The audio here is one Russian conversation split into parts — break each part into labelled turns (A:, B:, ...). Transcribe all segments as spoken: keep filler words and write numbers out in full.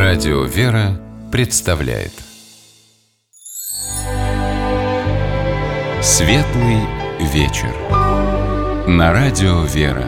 A: Радио «Вера» представляет Светлый вечер на Радио «Вера».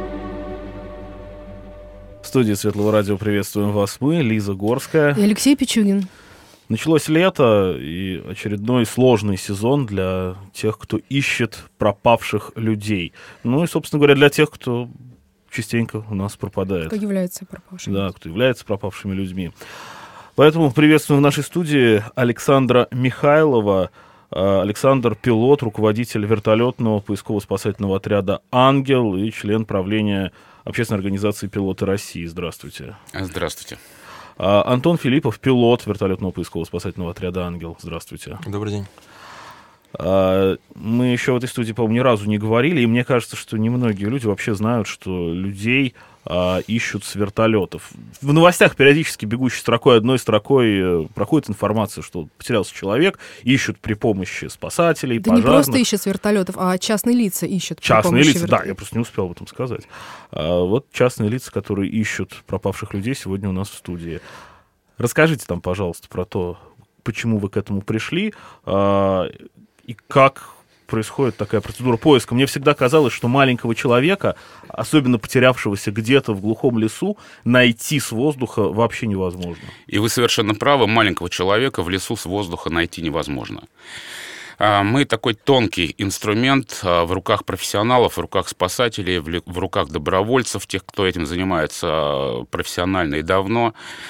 B: В студии Светлого радио приветствуем вас мы, Лиза Горская
C: и Алексей Пичугин.
B: Началось лето и очередной сложный сезон для тех, кто ищет пропавших людей. Ну и, собственно говоря, для тех, кто частенько у нас пропадает.
C: Кто является пропавшими.
B: Да, кто является пропавшими людьми. Поэтому приветствуем в нашей студии Александра Михайлова. Александр — пилот, руководитель вертолетного поисково-спасательного отряда «Ангел» и член правления общественной организации «Пилоты России». Здравствуйте.
D: Здравствуйте.
B: Антон Филиппов, пилот вертолетного поисково-спасательного отряда «Ангел». Здравствуйте.
E: Добрый день.
B: Мы еще в этой студии, по-моему, ни разу не говорили, и мне кажется, что немногие люди вообще знают, что людей а, ищут с вертолетов. В новостях периодически бегущей строкой, одной строкой проходит информация, что потерялся человек, ищут при помощи спасателей,
C: да
B: пожарных.
C: Не просто ищут с вертолетов, а частные лица ищут при
B: Частные
C: помощи
B: лица,
C: вертолетов.
B: Да, я просто не успел об этом сказать. А, вот частные лица, которые ищут пропавших людей, сегодня у нас в студии. Расскажите там, пожалуйста, про то, почему вы к этому пришли, а, и как происходит такая процедура поиска. Мне всегда казалось, что маленького человека, особенно потерявшегося где-то в глухом лесу, найти с воздуха вообще невозможно.
D: И вы совершенно правы, маленького человека в лесу с воздуха найти невозможно. Мы такой тонкий инструмент в руках профессионалов, в руках спасателей, в руках добровольцев, тех, кто этим занимается профессионально и давно.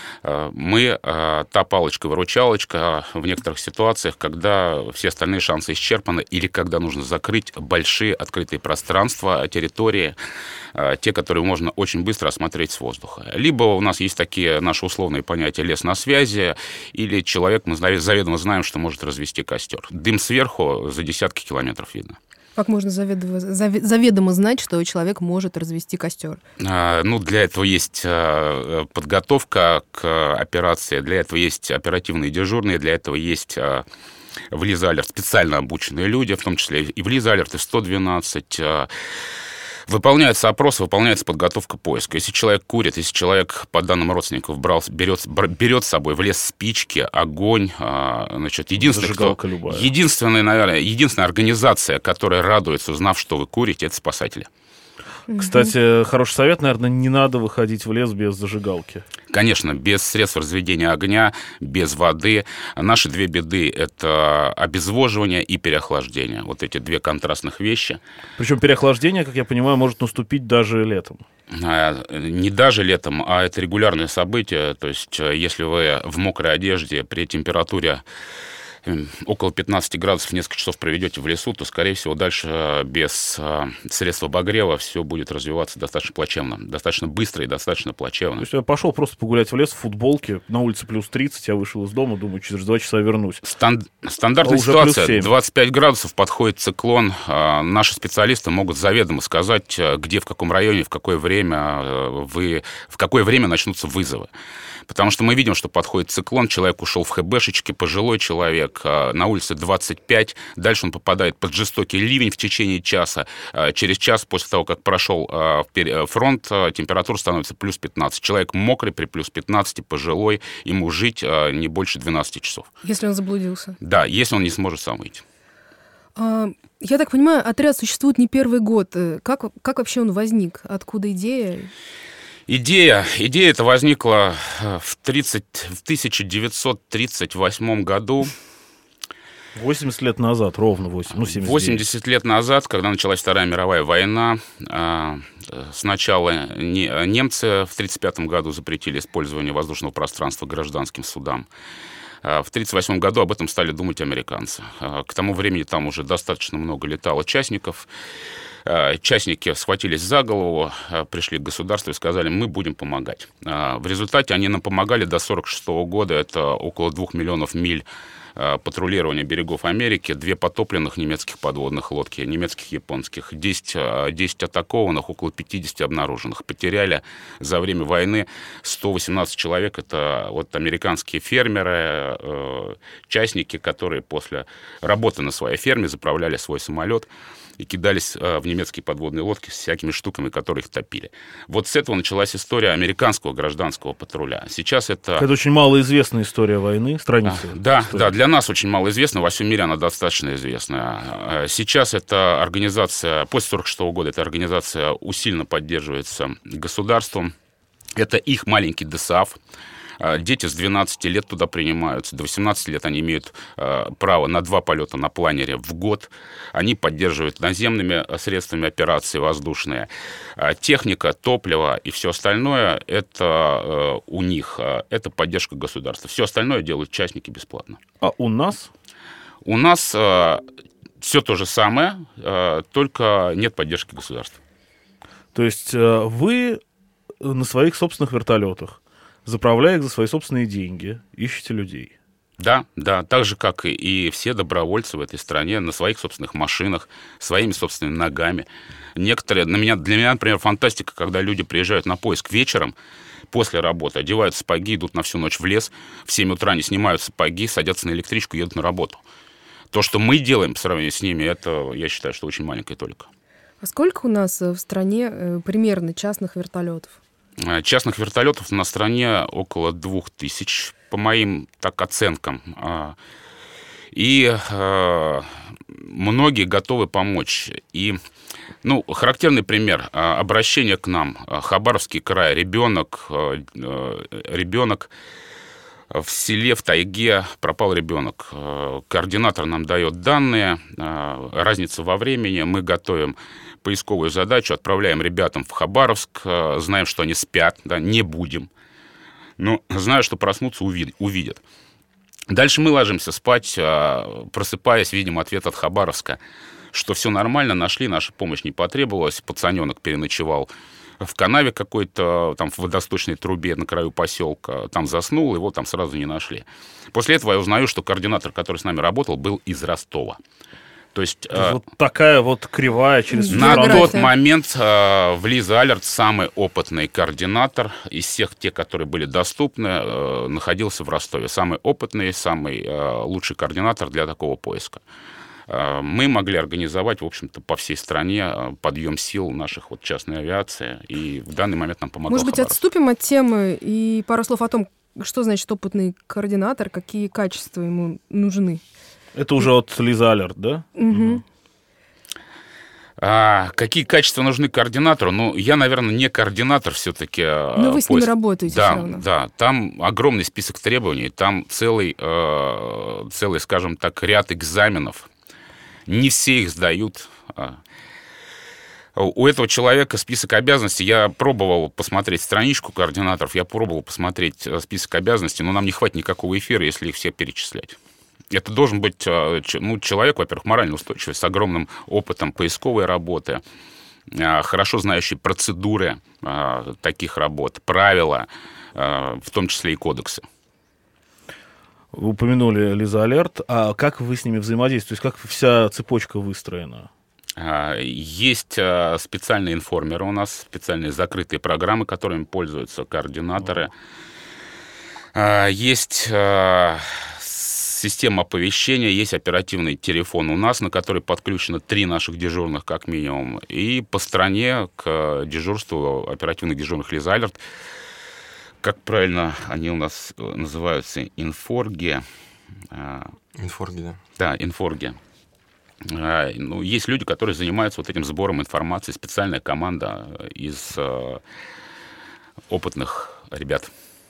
D: Мы та палочка-выручалочка в некоторых ситуациях, когда все остальные шансы исчерпаны или когда нужно закрыть большие открытые пространства, территории, те, которые можно очень быстро осмотреть с воздуха. Либо у нас есть такие наши условные понятия «лес на связи», или человек, мы заведомо знаем, что может развести костер. Дым сверху за десятки километров видно.
C: Как можно заведомо, заведомо знать, что человек может развести костер?
D: А, ну, для этого есть а, подготовка к операции, для этого есть оперативные дежурные, для этого есть а, в Лизалерт специально обученные люди, в том числе и в Лизалерт, и в сто двенадцать. А, Выполняется опрос, выполняется подготовка поиска. Если человек курит, если человек, по данным родственников, брал, берет, берет с собой в лес спички, огонь, значит, единственное, кто, единственная, наверное, единственная организация, которая радуется, узнав, что вы курите, это спасатели.
B: Кстати, хороший совет, наверное, не надо выходить в лес без зажигалки.
D: Конечно, без средств разведения огня, без воды. Наши две беды — это обезвоживание и переохлаждение. Вот эти две контрастных вещи.
B: Причем переохлаждение, как я понимаю, может наступить даже летом.
D: Не даже летом, а это регулярное событие. То есть, если вы в мокрой одежде при температуре около пятнадцати градусов несколько часов проведете в лесу, то, скорее всего, дальше без средств обогрева все будет развиваться достаточно плачевно, достаточно быстро и достаточно плачевно.
B: То есть я пошел просто погулять в лес в футболке, на улице плюс тридцать, я вышел из дома, думаю, через два часа вернусь.
D: Стан- стандартная а ситуация, двадцать пять градусов, подходит циклон, наши специалисты могут заведомо сказать, где, в каком районе, в какое время вы, в какое время начнутся вызовы. Потому что мы видим, что подходит циклон, человек ушел в хэбэшечке, пожилой человек, на улице двадцать пять, дальше он попадает под жестокий ливень в течение часа. Через час после того, как прошел фронт, температура становится плюс пятнадцать. Человек мокрый при плюс пятнадцати, пожилой, ему жить не больше двенадцати часов.
C: Если он заблудился?
D: Да, если он не сможет сам выйти.
C: Я так понимаю, отряд существует не первый год. Как, как вообще он возник? Откуда идея?
D: Идея, идея эта возникла в, тридцать, в тысяча девятьсот тридцать восьмом году.
B: восемьдесят лет назад, ровно восемьдесят, ну, семьдесят девять.
D: восемьдесят лет назад, когда началась Вторая мировая война, сначала немцы в тридцать пятом году запретили использование воздушного пространства гражданским судам. В тридцать восьмом году об этом стали думать американцы. К тому времени там уже достаточно много летало частников. Частники схватились за голову, пришли к государству и сказали, мы будем помогать. В результате они нам помогали до сорок шестого года, это около двух миллионов миль патрулирования берегов Америки, две потопленных немецких подводных лодки, немецких и японских, десять, десять атакованных, около пятьдесят обнаруженных. Потеряли за время войны сто восемнадцать человек. Это вот американские фермеры, частники, которые после работы на своей ферме заправляли свой самолет и кидались в немецкие подводные лодки с всякими штуками, которые их топили. Вот с этого началась история американского гражданского патруля. Сейчас это...
B: Это очень малоизвестная история войны, страница.
D: Да,
B: истории.
D: да, для нас очень малоизвестна, во всем мире она достаточно известна. Сейчас эта организация, после сорок шестого года, эта организация усиленно поддерживается государством. Это их маленький ДСАФ. Дети с двенадцати лет туда принимаются. До восемнадцати лет они имеют э, право на два полета на планере в год. Они поддерживают наземными средствами операции воздушные. А техника, топливо и все остальное – это э, у них. Это поддержка государства. Все остальное делают частники бесплатно.
B: А у нас?
D: У нас э, все то же самое, э, только нет поддержки государства.
B: То есть э, вы на своих собственных вертолетах, заправляя их за свои собственные деньги, ищете людей.
D: Да, да, так же, как и, и все добровольцы в этой стране, на своих собственных машинах, своими собственными ногами. Некоторые, на меня, для меня, например, фантастика, когда люди приезжают на поиск вечером, после работы, одевают сапоги, идут на всю ночь в лес, в семь утра не снимают сапоги, садятся на электричку, едут на работу. То, что мы делаем по сравнению с ними, это, я считаю, что очень маленькая толика.
C: А сколько у нас в стране э, примерно частных вертолетов?
D: Частных вертолетов на стране около двух тысяч, по моим так оценкам. И э, многие готовы помочь. И, ну, характерный пример. Обращение к нам. Хабаровский край. Ребенок, э, ребенок в селе, в тайге пропал ребенок. Координатор нам дает данные, разница во времени. Мы готовим поисковую задачу, отправляем ребятам в Хабаровск, знаем, что они спят, да, не будем. Но знаю, что проснутся, увидят. Дальше мы ложимся спать, просыпаясь, видим ответ от Хабаровска, что все нормально, нашли, наша помощь не потребовалась, пацаненок переночевал в канаве какой-то, там в водосточной трубе на краю поселка, там заснул, его там сразу не нашли. После этого я узнаю, что координатор, который с нами работал, был из Ростова. То есть,
B: То есть вот такая вот кривая через
D: на
C: география.
D: тот момент э, в Лиза Алерт самый опытный координатор из всех тех, которые были доступны, э, находился в Ростове. Самый опытный, самый э, лучший координатор для такого поиска. Э, мы могли организовать, в общем-то, по всей стране подъем сил наших вот частной авиации, и в данный момент нам помогал
C: Может быть,
D: Хабаровск.
C: отступим от темы и пару слов о том, что значит опытный координатор, какие качества ему нужны?
B: Это уже от Лиза Алерт, да?
C: Угу.
D: А, какие качества нужны координатору? Ну, я, наверное, не координатор все-таки.
C: Но вы с ними работаете
D: да,
C: все равно.
D: Да, там огромный список требований, там целый, э, целый, скажем так, ряд экзаменов. Не все их сдают. У этого человека список обязанностей, я пробовал посмотреть страничку координаторов, я пробовал посмотреть список обязанностей, но нам не хватит никакого эфира, если их все перечислять. Это должен быть ну, человек, во-первых, морально устойчивый, с огромным опытом поисковой работы, хорошо знающий процедуры таких работ, правила, в том числе и кодексы.
B: Вы упомянули Лиза Алерт. А как вы с ними взаимодействуете? Как вся цепочка выстроена?
D: Есть специальные информеры у нас, специальные закрытые программы, которыми пользуются координаторы. Есть система оповещения, есть оперативный телефон у нас, на который подключено три наших дежурных как минимум. И по стране к дежурству оперативных дежурных Лиза Алерт, как правильно они у нас называются, инфорги.
E: Инфорги, да.
D: Да, инфорги. Ну, есть люди, которые занимаются вот этим сбором информации, специальная команда из опытных ребят.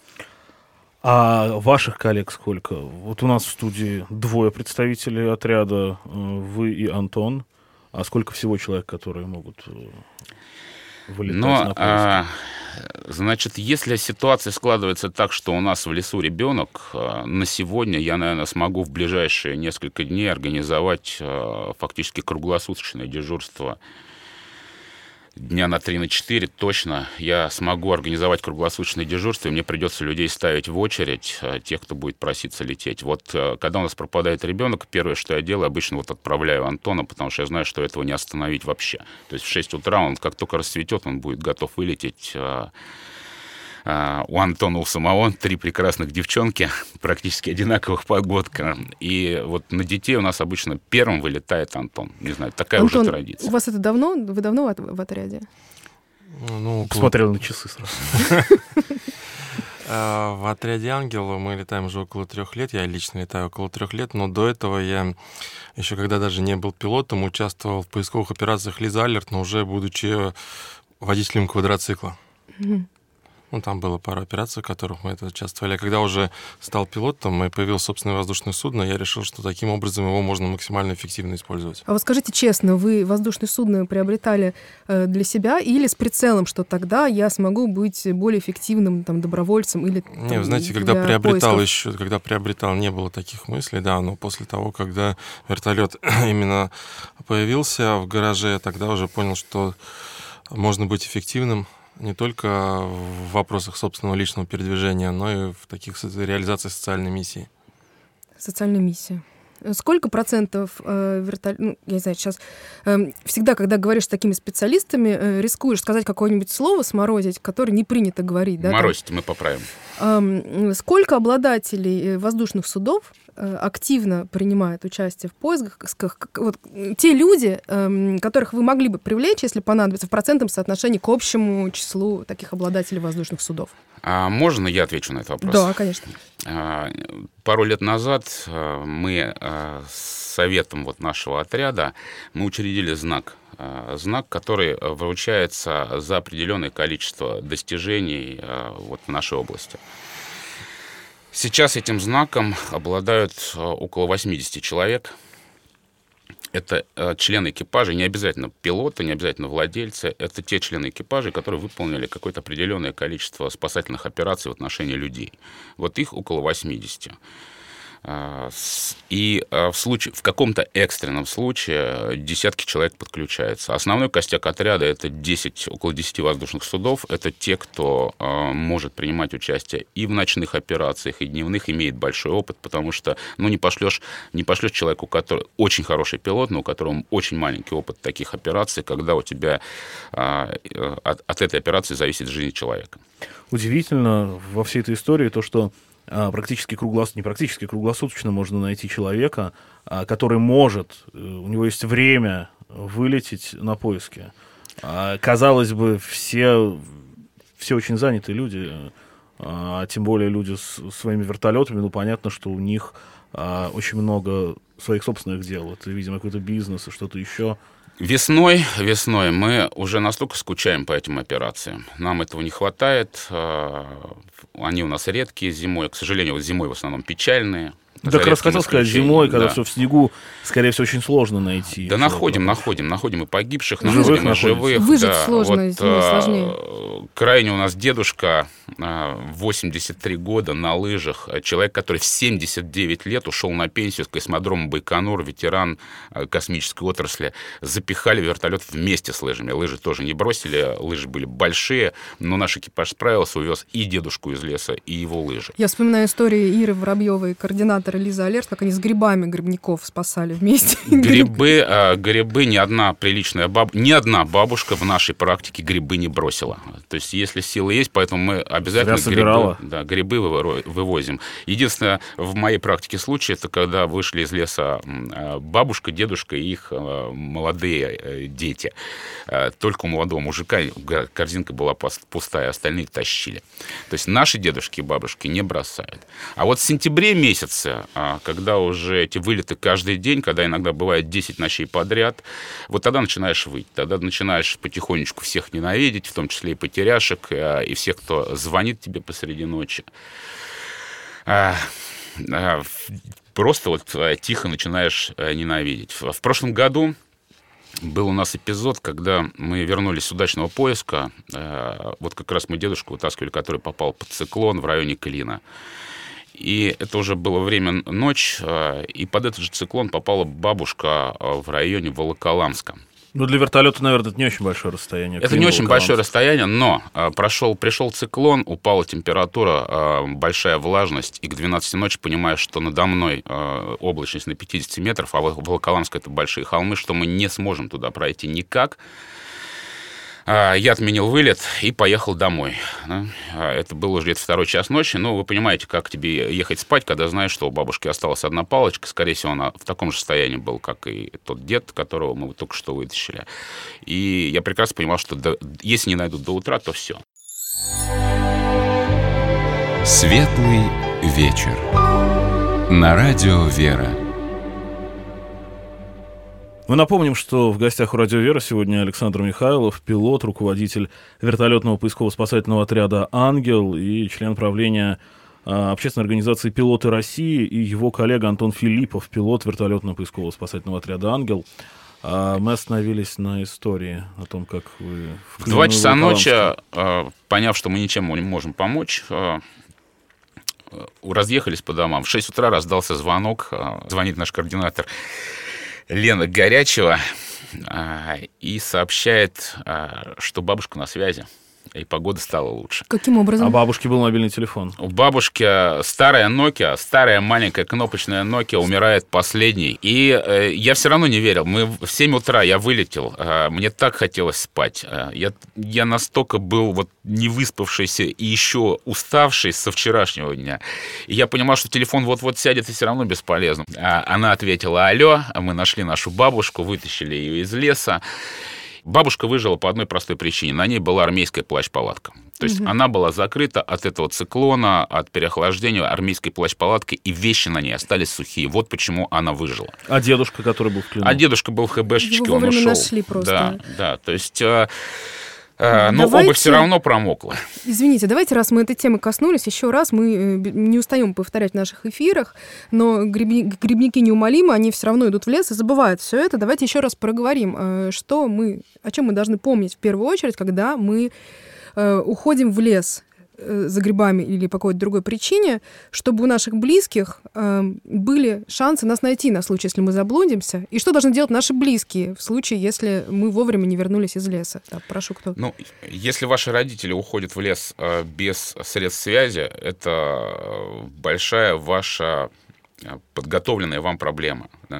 B: А ваших коллег сколько? Вот у нас в студии двое представителей отряда, вы и Антон. А сколько всего человек, которые могут вылетать
D: Но,
B: на поиск?
D: а, значит, если ситуация складывается так, что у нас в лесу ребенок, на сегодня я, наверное, смогу в ближайшие несколько дней организовать фактически круглосуточное дежурство дня на три, на четыре точно я смогу организовать круглосуточное дежурство, и мне придется людей ставить в очередь, тех, кто будет проситься лететь. Вот когда у нас пропадает ребенок, первое, что я делаю, обычно вот отправляю Антона, потому что я знаю, что этого не остановить вообще. То есть в шесть утра он, как только расцветет, он будет готов вылететь. У Антона, у самого три прекрасных девчонки, практически одинаковых погодка. И вот на детей у нас обычно первым вылетает Антон. Не знаю, такая
C: Антон,
D: уже традиция.
C: У вас это давно? Вы давно в, в отряде?
E: Ну,
B: Посмотрел на часы сразу.
E: В отряде «Ангел» мы летаем уже около трех лет. Я лично летаю около трех лет, но до этого я, еще когда даже не был пилотом, участвовал в поисковых операциях «Лиза Алерт», но уже будучи водителем квадроцикла. Ну, там было пару операций, в которых мы это участвовали. А когда уже стал пилотом и появилось собственное воздушное судно, я решил, что таким образом его можно максимально эффективно использовать.
C: А вот скажите честно, вы воздушное судно приобретали э, для себя или с прицелом, что тогда я смогу быть более эффективным там, добровольцем или там,
E: Не, вы знаете, когда приобретал
C: поисков?
E: еще, когда приобретал, не было таких мыслей, да, но после того, когда вертолет именно появился в гараже, тогда уже понял, что можно быть эффективным не только в вопросах собственного личного передвижения, но и в таких реализациях социальной миссии.
C: Социальная миссия. Сколько процентов э, вертолет... Ну, я не знаю, сейчас... Э, всегда, когда говоришь с такими специалистами, э, рискуешь сказать какое-нибудь слово сморозить, которое не принято говорить. Да,
D: Морозить мы поправим.
C: Э, сколько обладателей воздушных судов э, активно принимают участие в поисках? Вот, те люди, э, которых вы могли бы привлечь, если понадобится, в процентном соотношении к общему числу таких обладателей воздушных судов?
D: А можно я отвечу на этот вопрос?
C: Да, конечно.
D: А, пару лет назад а, мы а, с советом вот нашего отряда мы учредили знак. А, знак, который вручается за определенное количество достижений а, вот, в нашей области. Сейчас этим знаком обладают а, около восемьдесят человек. Это э, члены экипажа, не обязательно пилоты, не обязательно владельцы, это те члены экипажа, которые выполнили какое-то определенное количество спасательных операций в отношении людей. Вот их около восемьдесят. И в, случае, в каком-то экстренном случае десятки человек подключаются. Основной костяк отряда — это десять, около десяти воздушных судов. Это те, кто э, может принимать участие и в ночных операциях, и дневных, имеет большой опыт, потому что ну, не пошлешь, не пошлешь человеку, который очень хороший пилот, но у которого очень маленький опыт таких операций, когда у тебя э, от, от этой операции зависит жизнь человека.
B: Удивительно во всей этой истории то, что практически круглосуточно, не практически круглосуточно можно найти человека, который может, у него есть время вылететь на поиски. Казалось бы, все, все очень занятые люди, а тем более люди с своими вертолетами, ну, понятно, что у них очень много своих собственных дел. Это, видимо, какой-то бизнес и что-то еще.
D: Весной, весной мы уже настолько скучаем по этим операциям. Нам этого не хватает. Они у нас редкие зимой. К сожалению, вот зимой в основном печальные.
B: Да, как раз хотел сказать, зимой, когда
D: да.
B: все в снегу, скорее всего, очень сложно найти.
D: Да находим, находим, находим и погибших,
B: живых,
D: находим и живых.
C: Выжить
D: да.
C: сложно,
D: вот,
C: зимой сложнее.
D: Крайне у нас дедушка, восемьдесят три года, на лыжах. Человек, который в семьдесят девять лет ушел на пенсию с космодрома Байконур, ветеран космической отрасли. Запихали вертолет вместе с лыжами. Лыжи тоже не бросили, лыжи были большие, но наш экипаж справился, увез и дедушку из леса, и его лыжи.
C: Я вспоминаю историю Иры Воробьевой, координатора Лиза Алерт, как они с грибами грибников спасали вместе.
D: Грибы, а, грибы, ни одна приличная баб... ни одна бабушка в нашей практике грибы не бросила. То есть, если силы есть, поэтому мы обязательно грибы, да, грибы вывозим. Единственное, в моей практике случай, это когда вышли из леса бабушка, дедушка и их молодые дети. Только у молодого мужика корзинка была пустая, остальные тащили. То есть, наши дедушки и бабушки не бросают. А вот в сентябре месяце, когда уже эти вылеты каждый день, когда иногда бывает десять ночей подряд, вот тогда начинаешь выть, тогда начинаешь потихонечку всех ненавидеть, в том числе и потеряшек, и всех, кто звонит тебе посреди ночи. Просто вот тихо начинаешь ненавидеть. В прошлом году был у нас эпизод, когда мы вернулись с удачного поиска, вот как раз мы дедушку вытаскивали, который попал под циклон в районе Клина. И это уже было время ночь, и под этот же циклон попала бабушка в районе Волоколамска.
B: Ну, для вертолета, наверное, это не очень большое расстояние.
D: Это не очень большое расстояние, но а, прошел, пришел циклон, упала температура, а, большая влажность, и к двенадцати ночи понимаешь, что надо мной а, облачность на пятьдесят метров, а Волоколамск — это большие холмы, что мы не сможем туда пройти никак. Я отменил вылет и поехал домой. Это был уже где-то второй час ночи. Ну, вы понимаете, как тебе ехать спать, когда знаешь, что у бабушки осталась одна палочка. Скорее всего, она в таком же состоянии была, как и тот дед, которого мы только что вытащили. И я прекрасно понимал, что до, если не найдут до утра, то все.
A: Светлый вечер. На радио «Вера».
B: Мы напомним, что в гостях у «Радио Вера» сегодня Александр Михайлов, пилот, руководитель вертолетного поисково-спасательного отряда «Ангел» и член правления а, общественной организации «Пилоты России», и его коллега Антон Филиппов, пилот вертолетного поисково-спасательного отряда «Ангел». А мы остановились на истории о том, как вы...
D: В два часа ночи, а, поняв, что мы ничем не можем помочь, а, разъехались по домам. В шесть утра раздался звонок, а, звонит наш координатор Лена Горячева а, и сообщает, а, что бабушка на связи, и погода стала лучше.
C: Каким образом?
B: А бабушке был мобильный телефон?
D: У бабушки старая Nokia, старая маленькая кнопочная Nokia, умирает последней. И э, я все равно не верил. Мы в семь утра я вылетел, э, мне так хотелось спать. Э, я, я настолько был вот невыспавшийся и еще уставший со вчерашнего дня. И я понимал, что телефон вот-вот сядет, и все равно бесполезно. А она ответила: алло, мы нашли нашу бабушку, вытащили ее из леса. Бабушка выжила по одной простой причине. На ней была армейская плащ-палатка. То есть угу. она была закрыта от этого циклона, от переохлаждения армейской плащ-палаткой, и вещи на ней остались сухие. Вот почему она выжила.
B: А дедушка, который был в плену?
D: А дедушка был в ХБшечке,
C: Его
D: он ушел.
C: нашли просто.
D: Да, да, то есть... Но давайте... обувь все равно промокла.
C: Извините, давайте, раз мы этой темы коснулись, еще раз, мы не устаем повторять в наших эфирах, но грибники неумолимы, они все равно идут в лес и забывают все это. Давайте еще раз проговорим, что мы, о чем мы должны помнить в первую очередь, когда мы уходим в лес за грибами или по какой-то другой причине, чтобы у наших близких э, были шансы нас найти на случай, если мы заблудимся. И что должны делать наши близкие в случае, если мы вовремя не вернулись из леса? Да, прошу, кто?
D: Ну, если ваши родители уходят в лес э, без средств связи, это большая ваша подготовленная вам проблема. Да?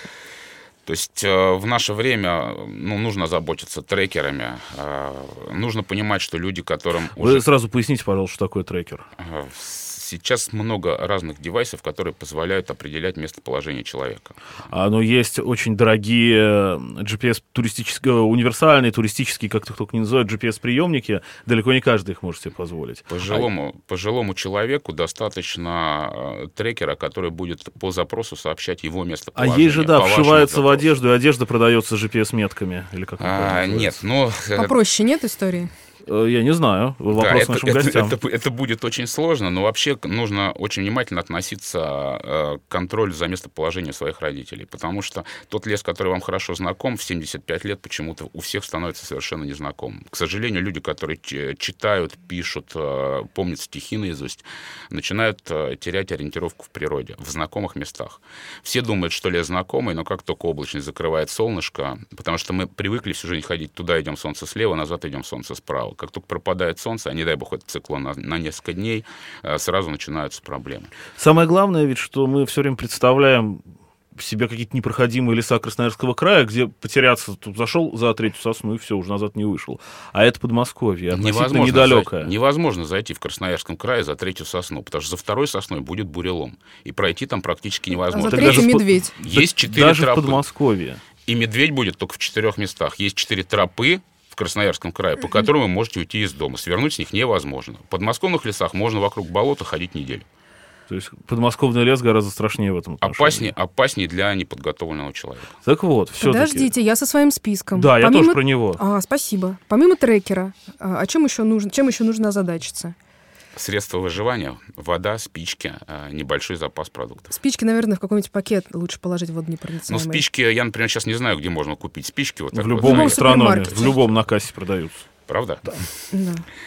D: То есть э, в наше время ну, нужно заботиться трекерами, э, нужно понимать, что люди, которым...
B: Вы
D: уже...
B: сразу поясните, пожалуйста, что такое трекер.
D: Э, сейчас много разных девайсов, которые позволяют определять местоположение человека.
B: А, но есть очень дорогие джи пи эс, туристические, универсальные, туристические, как их только не называют, джи пи эс-приемники. Далеко не каждый их может себе позволить.
D: Пожилому,
B: а...
D: пожилому человеку достаточно трекера, который будет по запросу сообщать его местоположение.
B: А есть же, да, вшивается в одежду, и одежда продается джи пи эс-метками. Или как
D: а, нет, ну...
C: Попроще нет истории?
B: Я не знаю. Вопрос
D: да, это,
B: нашим
D: это,
B: гостям.
D: Это, это, это будет очень сложно, но вообще нужно очень внимательно относиться к контролю за местоположением своих родителей, потому что тот лес, который вам хорошо знаком, в семьдесят пять лет почему-то у всех становится совершенно незнакомым. К сожалению, люди, которые читают, пишут, помнят стихи наизусть, начинают терять ориентировку в природе, в знакомых местах. Все думают, что лес знакомый, но как только облачность закрывает солнышко, потому что мы привыкли всю жизнь ходить туда, идем солнце слева, назад идем солнце справа. Как только пропадает солнце, а не дай бог, этот циклон на, на несколько дней, сразу начинаются проблемы.
B: Самое главное ведь, что мы все время представляем себе какие-то непроходимые леса Красноярского края, где потеряться, тут зашел за третью сосну и все, уже назад не вышел. А это Подмосковье, относительно недалекое.
D: За, невозможно зайти в Красноярском крае за третью сосну, потому что за второй сосной будет бурелом, и пройти там практически невозможно.
C: А за третью медведь.
D: Есть четыре
B: даже
D: тропы.
B: В Подмосковье.
D: И медведь будет только в четырех местах. Есть четыре тропы в Красноярском крае, по которым вы можете уйти из дома. Свернуть с них невозможно. В подмосковных лесах можно вокруг болота ходить неделю.
B: То есть подмосковный лес гораздо страшнее в этом отношении.
D: Опаснее, опаснее для неподготовленного человека.
B: Так вот, все-таки...
C: Подождите, я со своим списком.
B: Да,
C: Помимо...
B: я тоже про него.
C: А, спасибо. Помимо трекера, о чем еще нужно, чем еще нужно озадачиться?
D: Средства выживания, вода, спички, небольшой запас продуктов.
C: Спички, наверное, в какой-нибудь пакет лучше положить водонепроницаемый.
D: Ну, спички, я, например, сейчас не знаю, где можно купить спички. Вот
B: в любом
D: вот,
B: гастрономе, в любом на кассе продаются.
D: Правда?
B: Да.
C: да.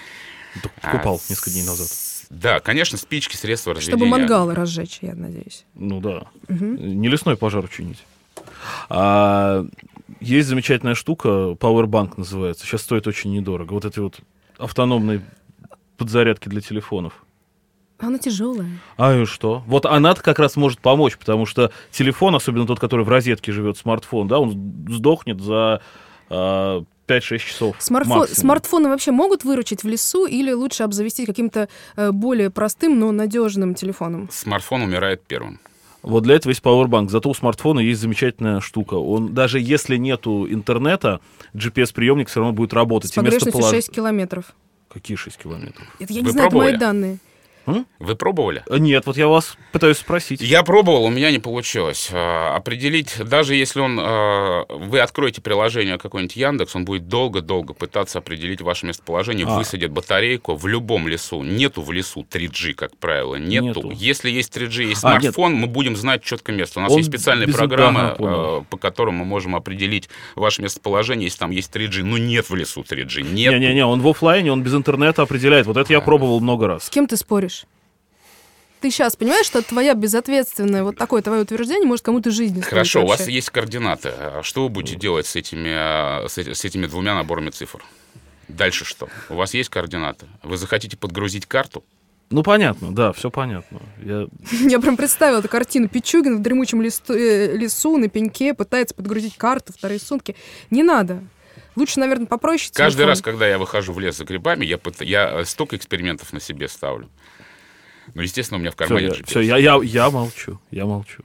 B: Покупал
D: а,
B: несколько дней назад.
D: Да, конечно, спички, средства разведения.
C: Чтобы мангалы разжечь, я надеюсь.
B: Ну да.
C: Угу.
B: Не лесной пожар учинить. А, Есть замечательная штука, Powerbank называется. Сейчас стоит очень недорого. Вот эти вот автономные подзарядки для телефонов.
C: Она тяжелая.
B: А и что? Вот она-то как раз может помочь, потому что телефон, особенно тот, который в розетке живет, смартфон, да, он сдохнет за э, пять-шесть часов.
C: Смартфон, смартфоны вообще могут выручить в лесу или лучше обзавестись каким-то э, более простым, но надежным телефоном?
D: Смартфон умирает первым.
B: Вот для этого есть Powerbank. Зато у смартфона есть замечательная штука. Он, даже если нету интернета, джи пи эс-приемник все равно будет работать.
C: С погрешностью полож... шесть километров.
B: Какие шесть километров?
C: Это я не Вы знаю, пробовали? Это мои данные.
B: М?
D: Вы пробовали?
B: Нет, вот я вас пытаюсь спросить.
D: Я пробовал, у меня не получилось. Определить, даже если он, вы откроете приложение какой-нибудь Яндекс, он будет долго-долго пытаться определить ваше местоположение, а. высадит батарейку в любом лесу. Нету в лесу три джи, как правило, нету. нету. Если есть три джи, есть а, смартфон, нет. мы будем знать четко место. У нас он есть специальные программы, ага, по которым мы можем определить ваше местоположение, если там есть три джи. Но нет в лесу три джи, нет.
B: Не-не-не, он в офлайне, он без интернета определяет. Вот это а. я пробовал много раз.
C: С кем ты споришь? Ты сейчас понимаешь, что твоя безответственное вот такое твое утверждение может кому-то жизнь стоить?
D: Хорошо,
C: вообще?
D: У вас есть координаты. Что вы будете делать с этими, с этими двумя наборами цифр? Дальше что? У вас есть координаты? Вы захотите подгрузить карту?
B: Ну, понятно, да, все понятно. Я,
C: Я прям представила эту картину. Пичугин в дремучем листу, э, лесу на пеньке пытается подгрузить карту, вторые сумки. Не надо. Лучше, наверное, попроще телефон.
D: Каждый раз, когда я выхожу в лес за грибами, я, пыт... я столько экспериментов на себе ставлю. Ну, естественно, у меня в кармане
B: джи пи эс. Все, я, я, я молчу, я молчу.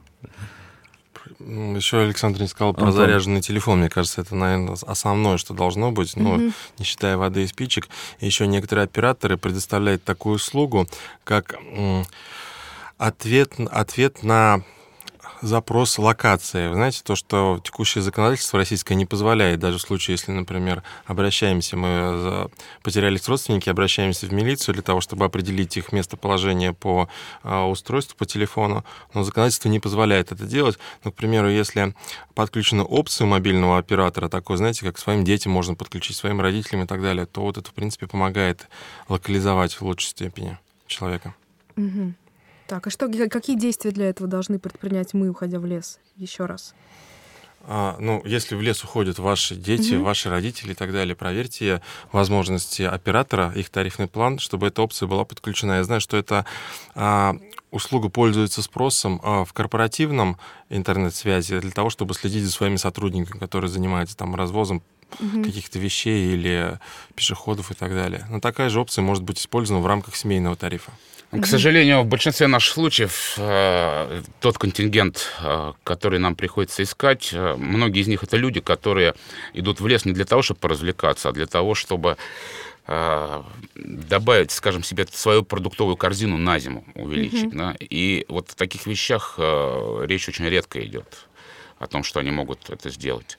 E: Еще Александр не сказал про Антон. Заряженный телефон. Мне кажется, это, наверное, основное, что должно быть, ну, mm-hmm. не считая воды и спичек. И еще некоторые операторы предоставляют такую услугу, как м, ответ, ответ на запрос локации. Вы знаете, то, что текущее законодательство российское не позволяет, даже в случае, если, например, обращаемся, мы потерялись родственники, обращаемся в милицию для того, чтобы определить их местоположение по а, устройству, по телефону, но законодательство не позволяет это делать. Ну, к примеру, если подключены опции мобильного оператора, такой, знаете, как своим детям можно подключить, своим родителям и так далее, то вот это, в принципе, помогает локализовать в лучшей степени человека.
C: Угу. Так, а что, какие действия для этого должны предпринять мы, уходя в лес? Еще раз.
E: А, ну, если в лес уходят ваши дети, угу. ваши родители и так далее, проверьте возможности оператора, их тарифный план, чтобы эта опция была подключена. Я знаю, что эта а, услуга пользуется спросом а, в корпоративном интернет-связи для того, чтобы следить за своими сотрудниками, которые занимаются там развозом угу. каких-то вещей или пешеходов и так далее. Но такая же опция может быть использована в рамках семейного тарифа.
D: К сожалению, в большинстве наших случаев э, тот контингент, э, который нам приходится искать, э, многие из них это люди, которые идут в лес не для того, чтобы поразвлекаться, а для того, чтобы э, добавить, скажем себе, свою продуктовую корзину на зиму, увеличить. Mm-hmm. Да? И вот в таких вещах э, речь очень редко идет о том, что они могут это сделать.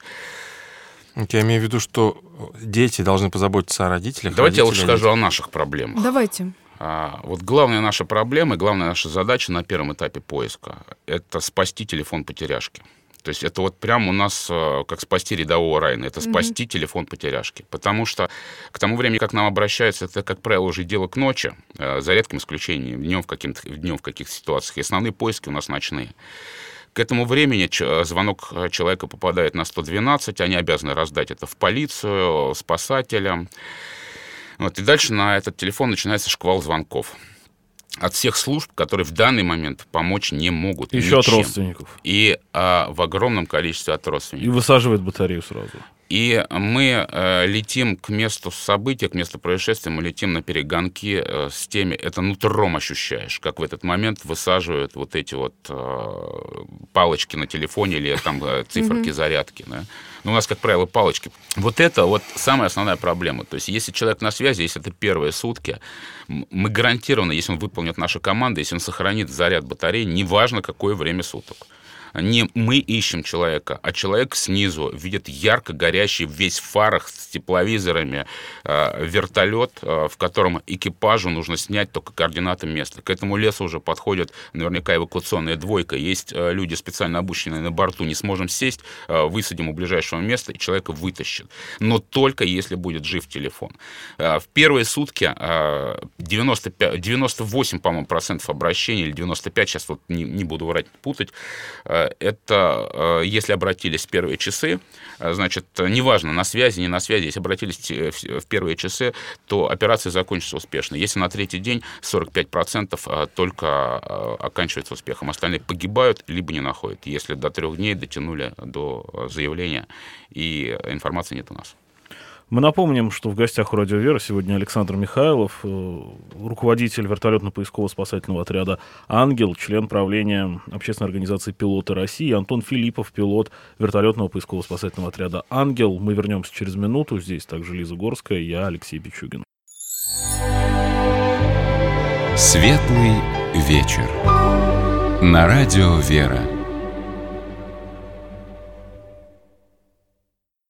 E: Я имею в виду, что дети должны позаботиться о родителях.
D: Давайте я лучше скажу о наших проблемах.
C: Давайте.
D: Вот главная наша проблема и главная наша задача на первом этапе поиска — это спасти телефон потеряшки. То есть это вот прямо у нас как спасти рядового Райана, это спасти mm-hmm. телефон потеряшки. Потому что к тому времени, как нам обращаются, это, как правило, уже дело к ночи, за редким исключением, днем в, каких-то, днем в каких-то ситуациях. И основные поиски у нас ночные. К этому времени звонок человека попадает на сто двенадцать, они обязаны раздать это в полицию, спасателям. Вот, и дальше на этот телефон начинается шквал звонков от всех служб, которые в данный момент помочь не могут.
B: Еще
D: ничем.
B: От родственников.
D: И а, в огромном количестве от родственников.
B: И высаживает батарею сразу.
D: И мы э, летим к месту события, к месту происшествия, мы летим на перегонки э, с теми, это нутром ощущаешь, как в этот момент высаживают вот эти вот э, палочки на телефоне или там э, циферки mm-hmm. зарядки. Да? Но у нас, как правило, палочки. Вот это вот самая основная проблема. То есть если человек на связи, если это первые сутки, мы гарантированно, если он выполнит нашу команду, если он сохранит заряд батареи, неважно, какое время суток. Не мы ищем человека, а человек снизу видит ярко горящий весь в фарах с тепловизорами э, вертолет, э, в котором экипажу нужно снять только координаты места. К этому лесу уже подходит наверняка эвакуационная двойка. Есть э, люди специально обученные на борту. Не сможем сесть, э, высадим у ближайшего места, и человека вытащит. Но только если будет жив телефон. Э, в первые сутки э, девяносто пять, девяносто восемь, по-моему, процентов обращений, или девяносто пять, сейчас вот не, не буду врать, путать, э, это если обратились в первые часы, значит, неважно, на связи, не на связи, если обратились в первые часы, то операция закончится успешно. Если на третий день, сорок пять процентов только оканчивается успехом. Остальные погибают, либо не находят, если до трех дней дотянули до заявления, и информации нет у нас.
B: Мы напомним, что в гостях у «Радио Вера» сегодня Александр Михайлов, руководитель вертолетно-поисково-спасательного отряда «Ангел», член правления общественной организации «Пилоты России», Антон Филиппов, пилот вертолетного поисково-спасательного отряда «Ангел». Мы вернемся через минуту. Здесь также Лиза Горская, я Алексей Пичугин.
A: Светлый вечер. На «Радио Вера».